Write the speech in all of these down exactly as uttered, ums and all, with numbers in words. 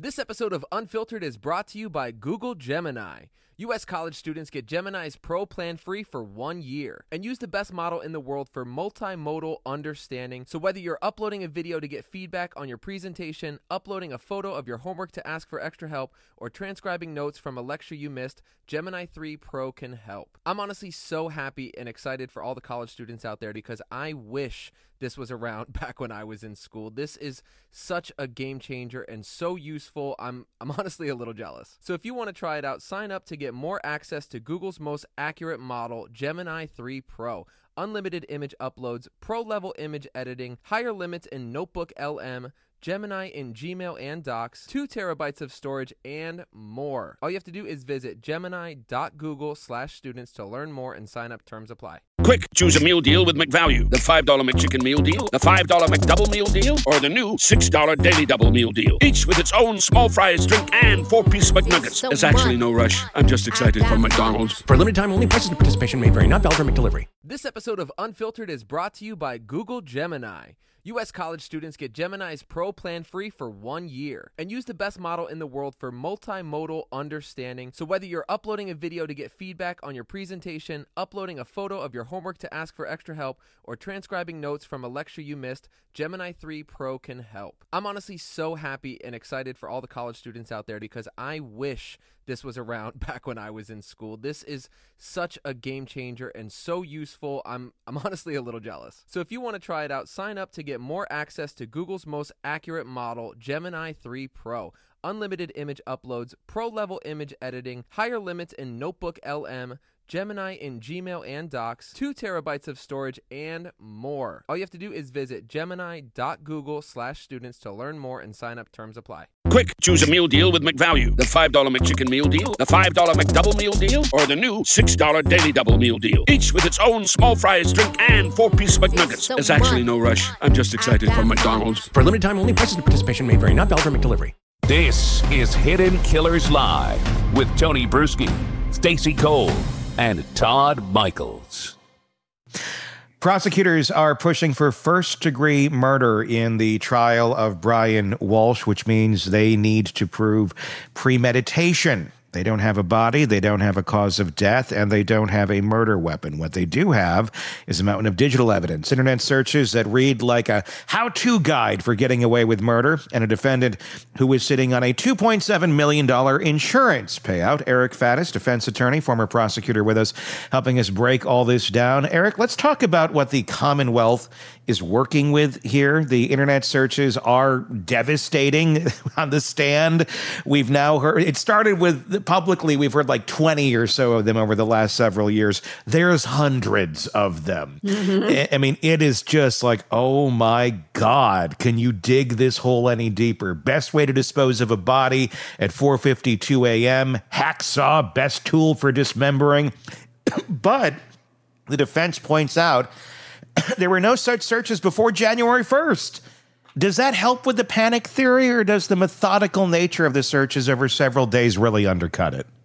This episode of Unfiltered is brought to you by Google Gemini. U S college students get Gemini's Pro plan free for one year and use the best model in the world for multimodal understanding. So whether you're uploading a video to get feedback on your presentation, uploading a photo of your homework to ask for extra help, or transcribing notes from a lecture you missed, Gemini three Pro can help. I'm honestly so happy and excited for all the college students out there because I wish this was around back when I was in school. This is such a game changer and so useful. I'm I'm honestly a little jealous. So if you want to try it out, sign up to get more access to Google's most accurate model, Gemini three Pro. Unlimited image uploads, pro-level image editing, higher limits in Notebook L M, Gemini in Gmail and Docs, two terabytes of storage, and more. All you have to do is visit gemini.google slash students to learn more and sign up. Terms apply. Quick, choose a meal deal with McValue. The five dollar McChicken meal deal, the five dollar McDouble meal deal, or the new six dollar Daily Double meal deal. Each with its own small fries, drink, and four-piece McNuggets. So There's actually much. no rush. I'm just excited for McDonald's. For a limited time only, prices and participation may vary. Not valid for McDelivery. This episode of Unfiltered is brought to you by Google Gemini. U S college students get Gemini's Pro plan free for one year and use the best model in the world for multimodal understanding. So whether you're uploading a video to get feedback on your presentation, uploading a photo of your homework to ask for extra help, or transcribing notes from a lecture you missed, Gemini three Pro can help. I'm honestly so happy and excited for all the college students out there because I wish this was around back when I was in school. This is such a game changer and so useful. I'm I'm honestly a little jealous. So if you want to try it out, sign up to get more access to Google's most accurate model, Gemini three Pro. Unlimited image uploads, pro-level image editing, higher limits in Notebook L M, Gemini in Gmail and Docs, two terabytes of storage, and more. All you have to do is visit gemini.google slash students to learn more and sign up. Terms apply. Quick, choose a meal deal with McValue. The five dollar McChicken meal deal, the five dollar McDouble meal deal, or the new six dollar Daily Double meal deal. Each with its own small fries, drink, and four-piece McNuggets. So There's actually much. no rush. I'm just excited for McDonald's. For a limited time only, prices and participation may vary. Not valid for McDelivery. This is Hidden Killers Live with Tony Bruschi, Stacey Cole, and Todd Michaels. Prosecutors are pushing for first-degree murder in the trial of Brian Walsh, which means they need to prove premeditation. They don't have a body, they don't have a cause of death, and they don't have a murder weapon. What they do have is a mountain of digital evidence, internet searches that read like a how-to guide for getting away with murder, and a defendant who is sitting on a two point seven million dollars insurance payout. Eric Faddis, defense attorney, former prosecutor with us, helping us break all this down. Eric, let's talk about what the Commonwealth is working with here. The internet searches are devastating on the stand. We've now heard, it started with, publicly, we've heard like twenty or so of them over the last several years. There's hundreds of them. Mm-hmm. I mean, it is just like, oh my God, can you dig this hole any deeper? Best way to dispose of a body at four fifty-two a.m., hacksaw, best tool for dismembering. But the defense points out there were no such searches before January first. Does that help with the panic theory, or does the methodical nature of the searches over several days really undercut it?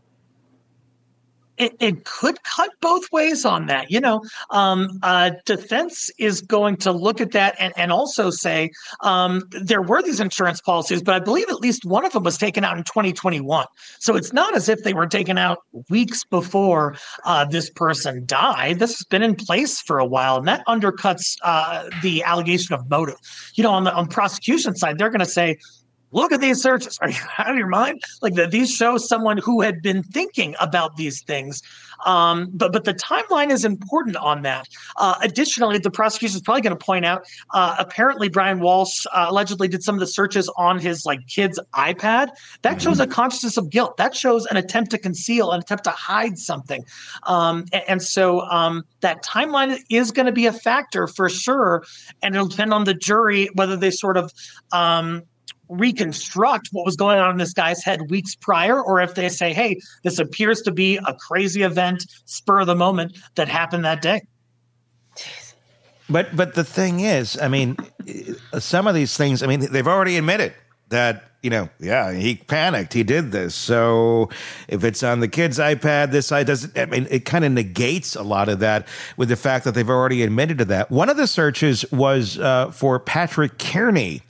It, it could cut both ways on that. You know, um, uh, defense is going to look at that and, and also say um, there were these insurance policies, but I believe at least one of them was taken out in twenty twenty-one. So it's not as if they were taken out weeks before uh, this person died. This has been in place for a while, and that undercuts uh, the allegation of motive. You know, on the on prosecution side, they're going to say, look at these searches. Are you out of your mind? Like the, these show someone who had been thinking about these things. Um, but but the timeline is important on that. Uh, additionally, the prosecution is probably going to point out, uh, apparently Brian Walsh uh, allegedly did some of the searches on his like kid's iPad. That mm-hmm. shows a consciousness of guilt. That shows an attempt to conceal, an attempt to hide something. Um, and, and so um, that timeline is going to be a factor for sure. And it'll depend on the jury whether they sort of um, reconstruct what was going on in this guy's head weeks prior, or if they say, hey, this appears to be a crazy event, spur of the moment that happened that day. But but the thing is, I mean, some of these things, I mean, they've already admitted that, you know, yeah, he panicked, he did this. So if it's on the kid's iPad, this side doesn't, I mean, it kind of negates a lot of that with the fact that they've already admitted to that. One of the searches was uh, for Patrick Kearney,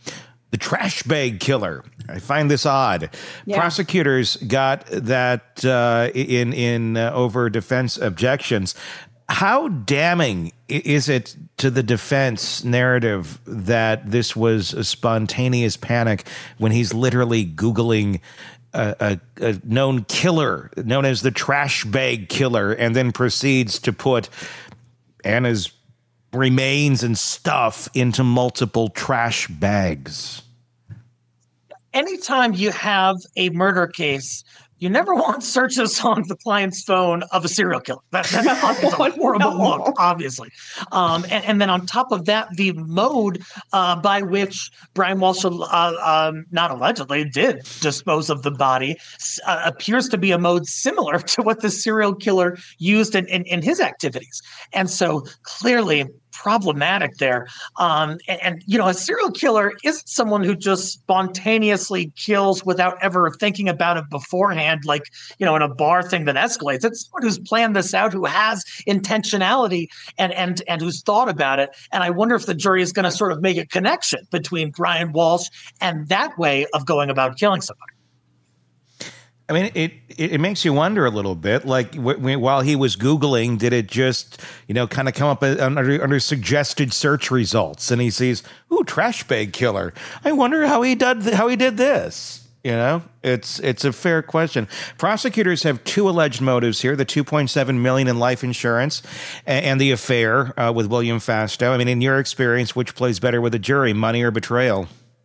the trash bag killer. I find this odd. Yeah. Prosecutors got that uh, in in uh, over defense objections. How damning is it to the defense narrative that this was a spontaneous panic when he's literally Googling a, a, a known killer known as the trash bag killer and then proceeds to put Anna's remains and stuff into multiple trash bags? Anytime you have a murder case, you never want searches on the client's phone of a serial killer. That, that's a horrible no. look, obviously. Um, and, and then on top of that, the mode uh, by which Brian Walsh, uh, um, not allegedly, did dispose of the body uh, appears to be a mode similar to what the serial killer used in, in, in his activities. And so clearly problematic there. Um, and, and, you know, a serial killer isn't someone who just spontaneously kills without ever thinking about it beforehand, like, you know, in a bar thing that escalates. It's someone who's planned this out, who has intentionality and, and, and who's thought about it. And I wonder if the jury is going to sort of make a connection between Brian Walsh and that way of going about killing somebody. I mean, it, it, it makes you wonder a little bit, like w- w- while he was Googling, did it just, you know, kind of come up under, under suggested search results? And he sees, ooh, trash bag killer. I wonder how he did, th- how he did this. You know, it's it's a fair question. Prosecutors have two alleged motives here: the two point seven million dollars in life insurance and, and the affair uh, with William Fastow. I mean, in your experience, which plays better with a jury, money or betrayal?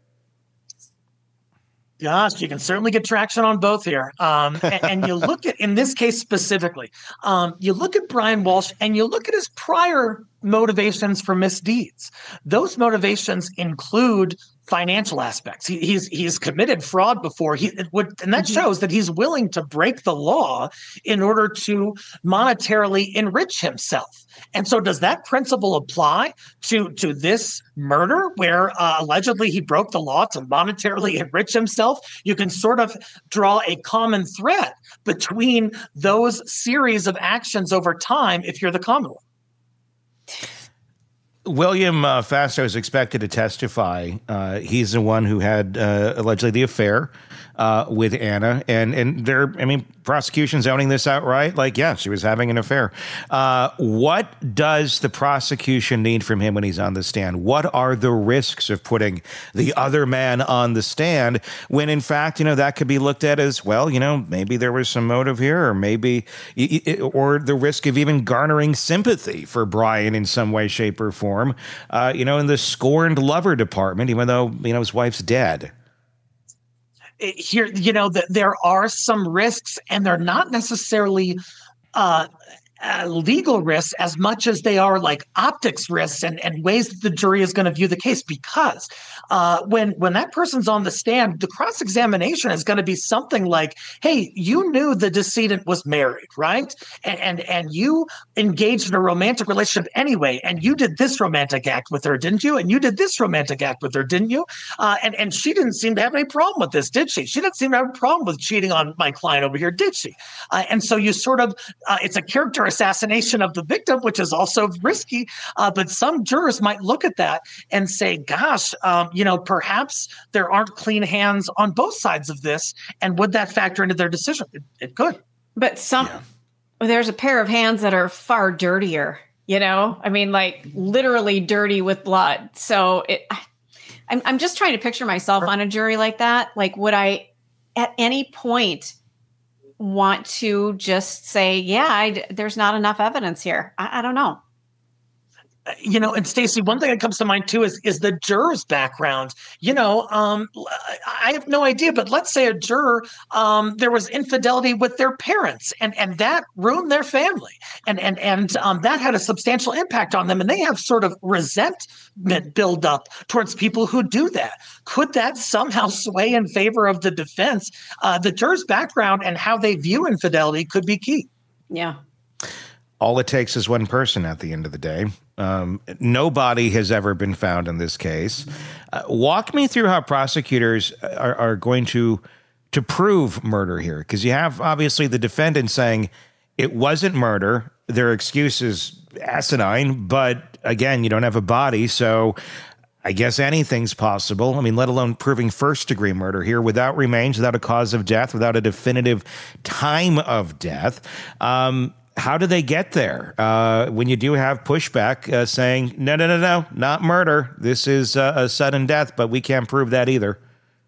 Gosh, you can certainly get traction on both here. Um, and, and you look at, in this case specifically, um, you look at Brian Walsh and you look at his prior motivations for misdeeds. Those motivations include financial aspects. He, he's he's committed fraud before. He would, and that shows that he's willing to break the law in order to monetarily enrich himself. And so, does that principle apply to to this murder, where uh, allegedly he broke the law to monetarily enrich himself? You can sort of draw a common thread between those series of actions over time if you're the Commonwealth. William uh, Fastow is expected to testify. Uh, he's the one who had uh, allegedly the affair uh, with Anna, and and they're, I mean, prosecution's owning this outright. Like, yeah, she was having an affair. Uh, what does the prosecution need from him when he's on the stand? What are the risks of putting the other man on the stand when, in fact, you know, that could be looked at as, well, you know, maybe there was some motive here, or maybe, or the risk of even garnering sympathy for Brian in some way, shape, or form, uh, you know, in the scorned lover department, even though, you know, his wife's dead. Here, you know, that there are some risks, and they're not necessarily uh, uh, legal risks as much as they are like optics risks and, and ways that the jury is going to view the case. Because uh, when when that person's on the stand, the cross-examination is going to be something like, hey, you knew the decedent was married, right? And, and, and you engaged in a romantic relationship anyway, and you did this romantic act with her, didn't you? And you did this romantic act with her, didn't you? Uh, and, and she didn't seem to have any problem with this, did she? She didn't seem to have a problem with cheating on my client over here, did she? Uh, and so you sort of, uh, it's a character assassination of the victim, which is also risky. Uh, but some jurors might look at that and say, gosh, um, you know, perhaps there aren't clean hands on both sides of this. And would that factor into their decision? It, it could. But some, yeah. There's a pair of hands that are far dirtier, you know, I mean, like literally dirty with blood. So it, I'm, I'm just trying to picture myself on a jury like that. Like, would I at any point want to just say, yeah, I, there's not enough evidence here? I, I don't know. You know, and Stacey, one thing that comes to mind too is is the juror's background. You know, um, I have no idea, but let's say a juror, um, there was infidelity with their parents, and and that ruined their family, and and and um, that had a substantial impact on them, and they have sort of resentment build up towards people who do that. Could that somehow sway in favor of the defense? Uh, the juror's background and how they view infidelity could be key. Yeah. All it takes is one person at the end of the day. Um, no body has ever been found in this case. Uh, walk me through how prosecutors are, are going to to prove murder here, because you have obviously the defendant saying it wasn't murder. Their excuse is asinine, but again, you don't have a body. So I guess anything's possible. I mean, let alone proving first-degree murder here without remains, without a cause of death, without a definitive time of death. Um, how do they get there uh, when you do have pushback uh, saying, no, no, no, no, not murder. This is uh, a sudden death, but we can't prove that either?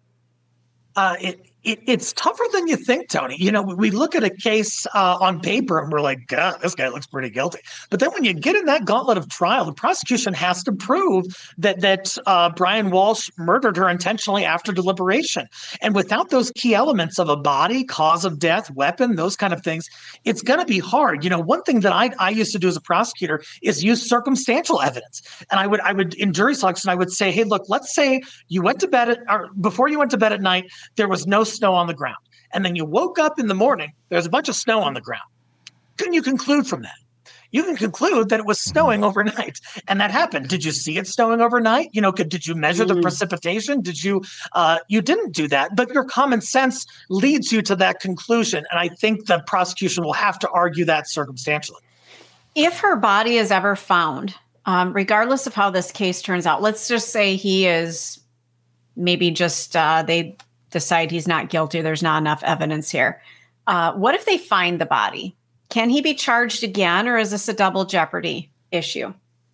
Uh, it, it, it's tougher than you think, Tony. You know, we look at a case uh, on paper and we're like, God, this guy looks pretty guilty. But then when you get in that gauntlet of trial, the prosecution has to prove that that uh, Brian Walsh murdered her intentionally after deliberation. And without those key elements of a body, cause of death, weapon, those kind of things, it's going to be hard. You know, one thing that I, I used to do as a prosecutor is use circumstantial evidence. And I would, I would in jury selection, I would say, hey, look, let's say you went to bed at, or before you went to bed at night, there was no snow on the ground. And then you woke up in the morning, there's a bunch of snow on the ground. Can you conclude from that? You can conclude that it was snowing overnight, and that happened. Did you see it snowing overnight? You know, could, did you measure the precipitation? Did you, uh, you didn't do that, but your common sense leads you to that conclusion. And I think the prosecution will have to argue that circumstantially. If her body is ever found, um, regardless of how this case turns out, let's just say he is maybe just, uh, they decide he's not guilty. There's not enough evidence here. Uh, what if they find the body? Can he be charged again, or is this a double jeopardy issue?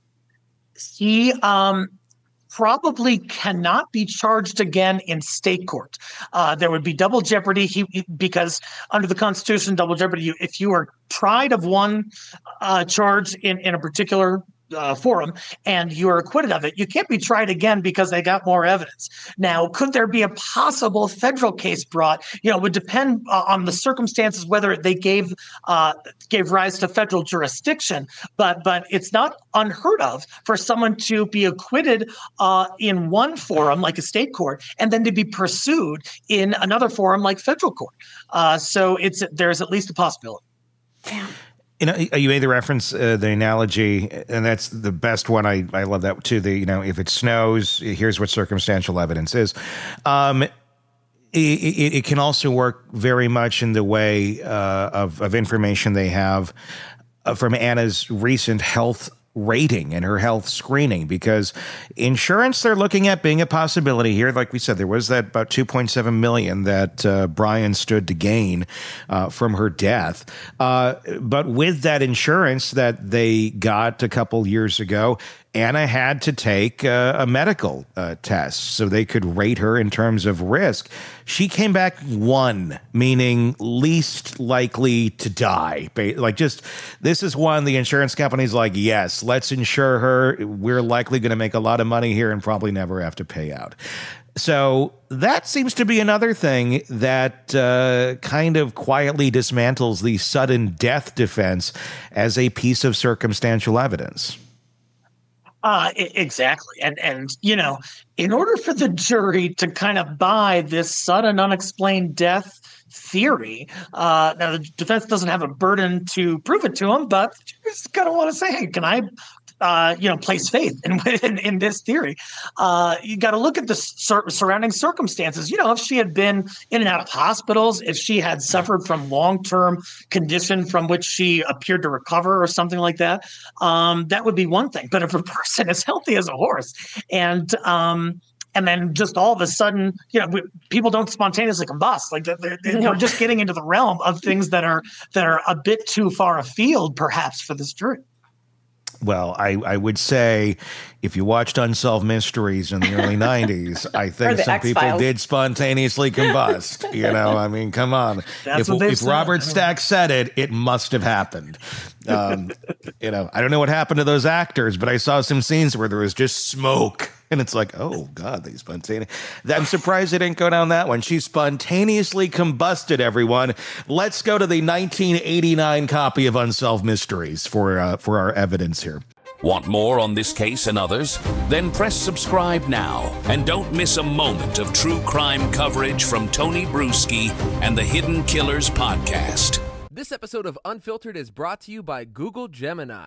He um, probably cannot be charged again in state court. Uh, there would be double jeopardy he, because under the Constitution, double jeopardy, you, if you are tried of one uh, charge in, in a particular Uh, forum and you're acquitted of it, you can't be tried again because they got more evidence. Now, could there be a possible federal case brought? You know, it would depend uh, on the circumstances whether they gave uh, gave rise to federal jurisdiction. But but it's not unheard of for someone to be acquitted uh, in one forum like a state court and then to be pursued in another forum like federal court. Uh, so it's there's at least a possibility. Damn. You know, you made the reference, uh, the analogy, and that's the best one. I, I love that too. The, you know, if it snows, here's what circumstantial evidence is. Um, it, it, it can also work very much in the way uh, of, of information they have uh, from Anna's recent health rating and her health screening, because insurance, they're looking at being a possibility here. Like we said, there was that about two point seven million that uh, Brian stood to gain uh, from her death. Uh, but with that insurance that they got a couple years ago, Anna had to take uh, a medical uh, test so they could rate her in terms of risk. She came back one, meaning least likely to die. Like, just, this is one the insurance company's like, yes, let's insure her. We're likely going to make a lot of money here and probably never have to pay out. So that seems to be another thing that uh, kind of quietly dismantles the sudden death defense as a piece of circumstantial evidence. Uh, exactly. And, and, you know, in order for the jury to kind of buy this sudden unexplained death theory, uh, now the defense doesn't have a burden to prove it to them, but you just kind of want to say, hey, can I, uh, you know, place faith in, in, in this theory? Uh, you got to look at the sur- surrounding circumstances. You know, if she had been in and out of hospitals, if she had suffered from long-term condition from which she appeared to recover or something like that, um, that would be one thing. But if a person is healthy as a horse and, um, and then just all of a sudden, you know, we, people don't spontaneously combust. Like they're, they're, they're just getting into the realm of things that are that are a bit too far afield, perhaps, for this jury. Well, I, I would say if you watched Unsolved Mysteries in the early nineties, I think some X-Files. people did spontaneously combust. You know, I mean, come on. That's if what if said. Robert Stack said it, it must have happened. Um, you know, I don't know what happened to those actors, but I saw some scenes where there was just smoke. And it's like, oh, God, they spontaneous. I'm surprised they didn't go down that one. She spontaneously combusted, everyone. Let's go to the nineteen eighty-nine copy of Unsolved Mysteries for uh, for our evidence here. Want more on this case and others? Then press subscribe now and don't miss a moment of true crime coverage from Tony Bruschi and the Hidden Killers podcast. This episode of Unfiltered is brought to you by Google Gemini.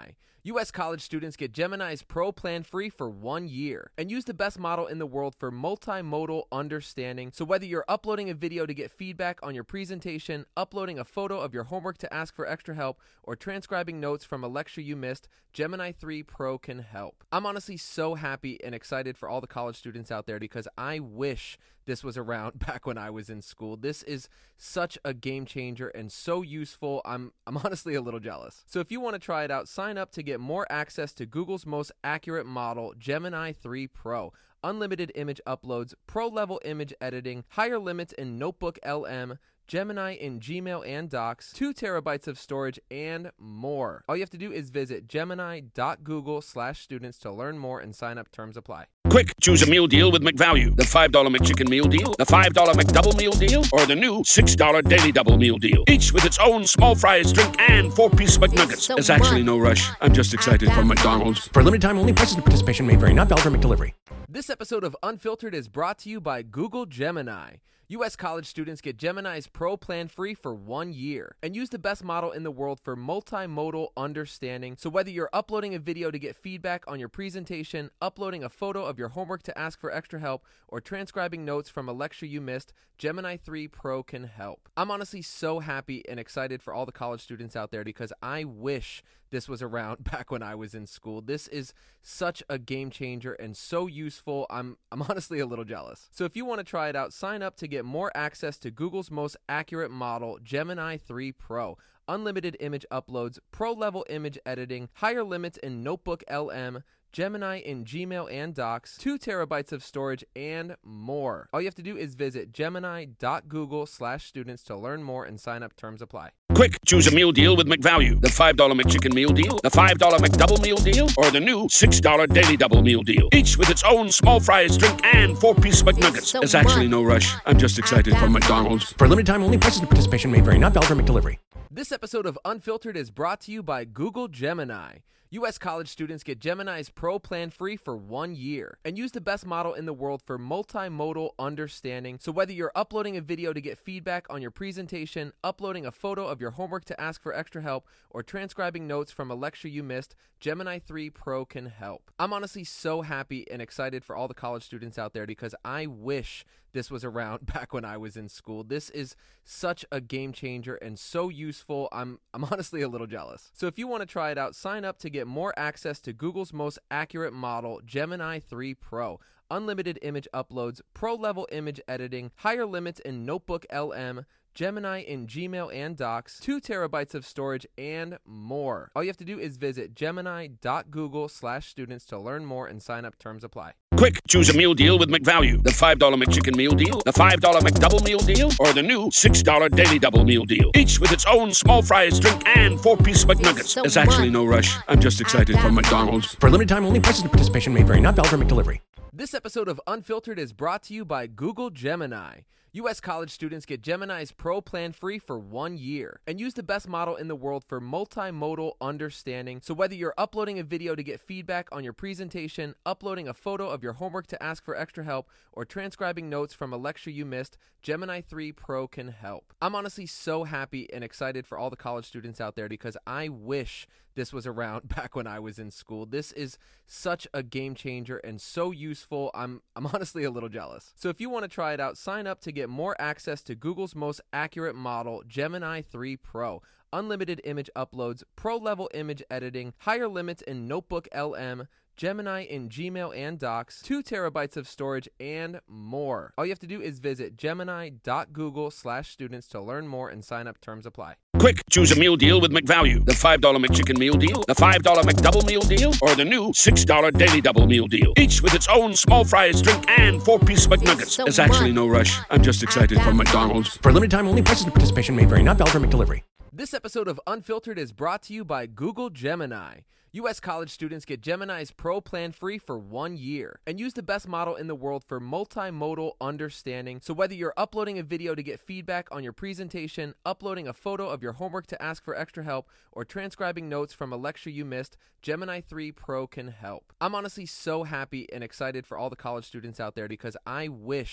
U S college students get Gemini's Pro plan free for one year and use the best model in the world for multimodal understanding. So whether you're uploading a video to get feedback on your presentation, uploading a photo of your homework to ask for extra help, or transcribing notes from a lecture you missed, Gemini three Pro can help. I'm honestly so happy and excited for all the college students out there because I wish this was around back when I was in school. This is such a game changer and so useful. I'm I'm honestly a little jealous. So if you want to try it out, sign up to get more access to Google's most accurate model, Gemini three Pro. Unlimited image uploads, pro-level image editing, higher limits in Notebook L M, Gemini in Gmail and Docs, two terabytes of storage, and more. All you have to do is visit gemini.google slash students to learn more and sign up. Terms apply. Quick, choose a meal deal with McValue. The five dollar McChicken meal deal, the five dollar McDouble meal deal, or the new six dollar Daily Double meal deal. Each with its own small fries, drink, and four-piece McNuggets. There's actually no rush. I'm just excited for McDonald's. For a limited time only, prices and participation may vary. Not valid for McDelivery. This episode of Unfiltered is brought to you by Google Gemini. U S college students get Gemini's Pro plan free for one year and use the best model in the world for multimodal understanding. So whether you're uploading a video to get feedback on your presentation, uploading a photo of your homework to ask for extra help, or transcribing notes from a lecture you missed, Gemini three Pro can help. I'm honestly so happy and excited for all the college students out there because I wish this was around back when I was in school. This is such a game changer and so useful. I'm I'm honestly a little jealous. So if you want to try it out, sign up to get more access to Google's most accurate model, Gemini three Pro. Unlimited image uploads, pro-level image editing, higher limits in Notebook L M, Gemini in Gmail and Docs, two terabytes of storage, and more. All you have to do is visit gemini.google slash students to learn more and sign up. Terms apply. Quick, choose a meal deal with McValue. The five dollar McChicken meal deal, the five dollar McDouble meal deal, or the new six dollar Daily Double meal deal. Each with its own small fries, drink, and four-piece McNuggets. There's actually no rush. I'm just excited for McDonald's. For a limited time only, prices and participation may vary. Not valid for McDelivery. This episode of Unfiltered is brought to you by Google Gemini. U S college students get Gemini's Pro plan free for one year and use the best model in the world for multimodal understanding. So whether you're uploading a video to get feedback on your presentation, uploading a photo of your homework to ask for extra help, or transcribing notes from a lecture you missed, Gemini three Pro can help. I'm honestly so happy and excited for all the college students out there because I wish this was around back when I was in school. This is such a game changer and so useful. I'm I'm honestly a little jealous. So if you want to try it out, sign up to get more access to Google's most accurate model, Gemini three Pro. Unlimited image uploads, pro-level image editing, higher limits in Notebook L M, Gemini in Gmail and Docs, two terabytes of storage, and more. All you have to do is visit gemini.google slash students to learn more and sign up. Terms apply. Quick, choose a meal deal with McValue. The five dollar McChicken meal deal, the five dollar McDouble meal deal, or the new six dollar Daily Double meal deal. Each with its own small fries, drink, and four-piece McNuggets. There's actually no rush. I'm just excited for McDonald's. For a limited time only, prices and participation may vary. Not valid for McDelivery. This episode of Unfiltered is brought to you by Google Gemini. U S college students get Gemini's Pro plan free for one year and use the best model in the world for multimodal understanding. So whether you're uploading a video to get feedback on your presentation, uploading a photo of your homework to ask for extra help, or transcribing notes from a lecture you missed, Gemini three Pro can help. I'm honestly so happy and excited for all the college students out there because I wish this was around back when I was in school. This is such a game changer and so useful. I'm I'm honestly a little jealous. So if you want to try it out, sign up to get more access to Google's most accurate model, Gemini three Pro. Unlimited image uploads, pro-level image editing, higher limits in Notebook L M, Gemini in Gmail and Docs, two terabytes of storage, and more. All you have to do is visit gemini.google slash students to learn more and sign up. Terms apply. Quick, choose a meal deal with McValue. The five dollar McChicken meal deal, the five dollar McDouble meal deal, or the new six dollar Daily Double meal deal. Each with its own small fries, drink, and four-piece McNuggets. There's actually no rush. I'm just excited for McDonald's. For a limited time only, prices and participation may vary. Not valid for McDelivery. This episode of Unfiltered is brought to you by Google Gemini. U S college students get Gemini's Pro plan free for one year and use the best model in the world for multimodal understanding. So whether you're uploading a video to get feedback on your presentation, uploading a photo of your homework to ask for extra help, or transcribing notes from a lecture you missed, Gemini three Pro can help. I'm honestly so happy and excited for all the college students out there because I wish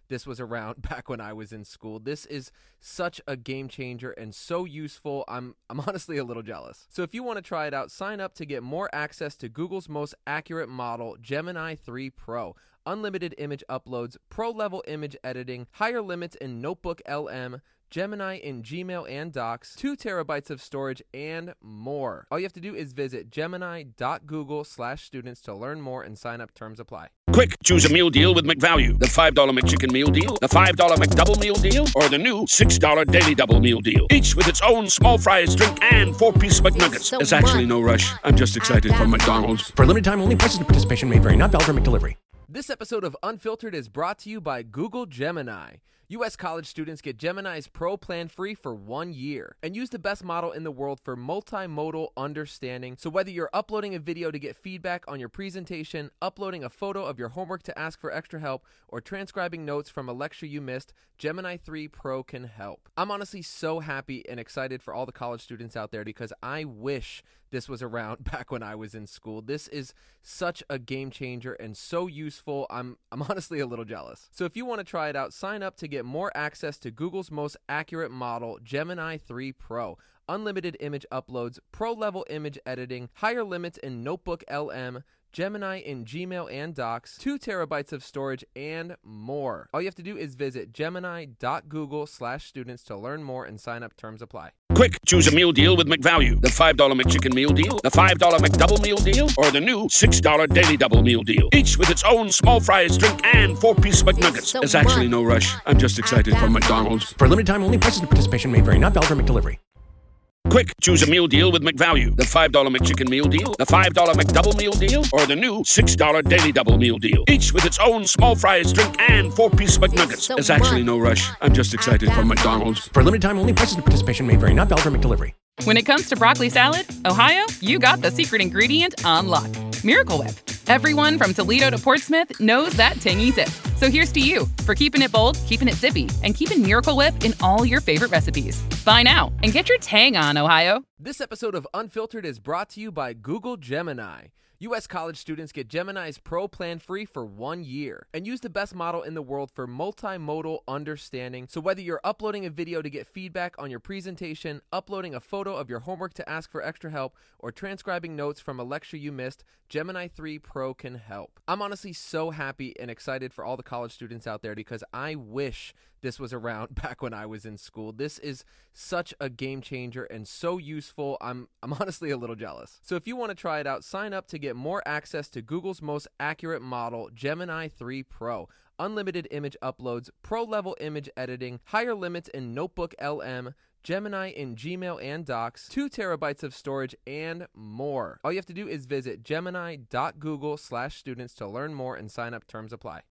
this was around back when I was in school. This is such a game changer and so useful. I'm I'm honestly a little jealous. So if you want to try it out, sign up to get more access to Google's most accurate model, Gemini three Pro. Unlimited image uploads, pro-level image editing, higher limits in Notebook L M, Gemini in Gmail and Docs, two terabytes of storage, and more. All you have to do is visit gemini.google slash students to learn more and sign up. Terms apply. Quick, choose a meal deal with McValue. The five dollar McChicken meal deal, the five dollar McDouble meal deal, or the new six dollar Daily Double meal deal. Each with its own small fries, drink, and four-piece McNuggets. There's actually no rush. I'm just excited for McDonald's. For limited time only, prices and participation may vary. Not valid for McDelivery. This episode of Unfiltered is brought to you by Google Gemini. U S college students get Gemini's Pro plan free for one year and use the best model in the world for multimodal understanding. So whether you're uploading a video to get feedback on your presentation, uploading a photo of your homework to ask for extra help, or transcribing notes from a lecture you missed, Gemini three Pro can help. I'm honestly so happy and excited for all the college students out there because I wish this was around back when I was in school. This is such a game changer and so useful. I'm I'm honestly a little jealous. So if you want to try it out, sign up to get more access to Google's most accurate model, Gemini three Pro. Unlimited image uploads, pro-level image editing, higher limits in Notebook L M, Gemini in Gmail and Docs, two terabytes of storage, and more. All you have to do is visit gemini.google slash students to learn more and sign up. Terms apply. Quick, choose a meal deal with McValue. The five dollar McChicken meal deal, the five dollar McDouble meal deal, or the new six dollar Daily Double meal deal. Each with its own small fries, drink, and four-piece McNuggets. There's actually no rush. I'm just excited for McDonald's. For limited time only, prices and participation may vary. Not valid for McDelivery. Quick, choose a meal deal with McValue. The five dollar McChicken meal deal, the five dollar McDouble meal deal, or the new six dollar Daily Double meal deal. Each with its own small fries, drink, and four-piece McNuggets. There's actually no rush. I'm just excited for McDonald's. For limited time only, prices and participation may vary. Not valid for McDelivery. When it comes to broccoli salad, Ohio, you got the secret ingredient on lock. Miracle Whip. Everyone from Toledo to Portsmouth knows that tangy zip. So here's to you for keeping it bold, keeping it zippy, and keeping Miracle Whip in all your favorite recipes. Buy now and get your tang on, Ohio. This episode of Unfiltered is brought to you by Google Gemini. U S college students get Gemini's Pro plan free for one year and use the best model in the world for multimodal understanding. So whether you're uploading a video to get feedback on your presentation, uploading a photo of your homework to ask for extra help, or transcribing notes from a lecture you missed, Gemini three Pro can help. I'm honestly so happy and excited for all the college students out there because I wish this was around back when I was in school. This is such a game changer and so useful. I'm I'm honestly a little jealous. So if you want to try it out, sign up to get more access to Google's most accurate model, Gemini three Pro. Unlimited image uploads, pro-level image editing, higher limits in Notebook L M, Gemini in Gmail and Docs, two terabytes of storage, and more. All you have to do is visit gemini.google slash students to learn more and sign up. Terms apply.